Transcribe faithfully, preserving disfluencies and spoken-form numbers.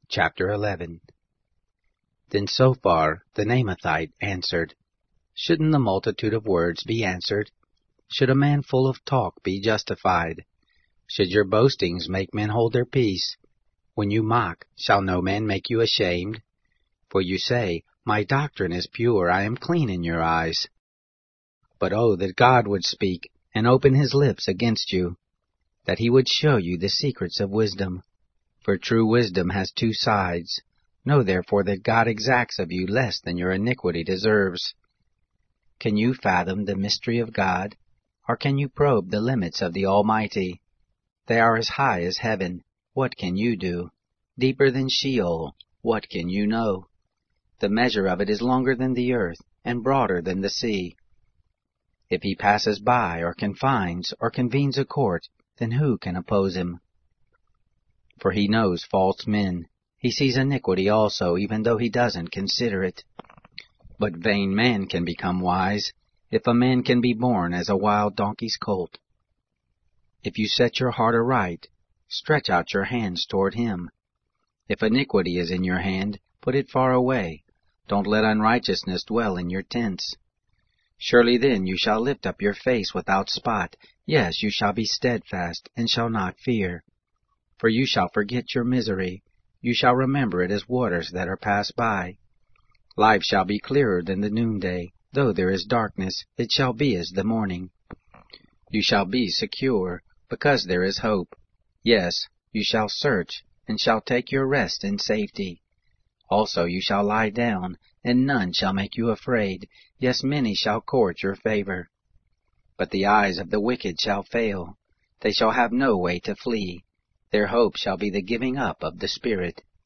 Chapter eleven. Then Sophar the Naamathite answered, Shouldn't the multitude of words be answered? Should a man full of talk be justified? Should your boastings make men hold their peace? When you mock, shall no man make you ashamed? For you say, My doctrine is pure, I am clean in your eyes. But oh, that God would speak, and open his lips against you, that he would show you the secrets of wisdom. For true wisdom has two sides. Know therefore that God exacts of you less than your iniquity deserves. Can you fathom the mystery of God? Or can you probe the limits of the Almighty? They are as high as heaven. What can you do? Deeper than Sheol. What can you know? The measure of it is longer than the earth, and broader than the sea. If he passes by, or confines, or convenes a court, then who can oppose him? For he knows false men. He sees iniquity also, even though he doesn't consider it. But vain man can become wise, if a man can be born as a wild donkey's colt. If you set your heart aright, stretch out your hands toward him. If iniquity is in your hand, put it far away. Don't let unrighteousness dwell in your tents. Surely then you shall lift up your face without spot. Yes, you shall be steadfast, and shall not fear. For you shall forget your misery. You shall remember it as waters that are passed by. Life shall be clearer than the noonday. Though there is darkness, it shall be as the morning. You shall be secure, because there is hope. Yes, you shall search, and shall take your rest in safety. Also you shall lie down, and none shall make you afraid. Yes, many shall court your favor. But the eyes of the wicked shall fail. They shall have no way to flee. Their hope shall be the giving up of the spirit.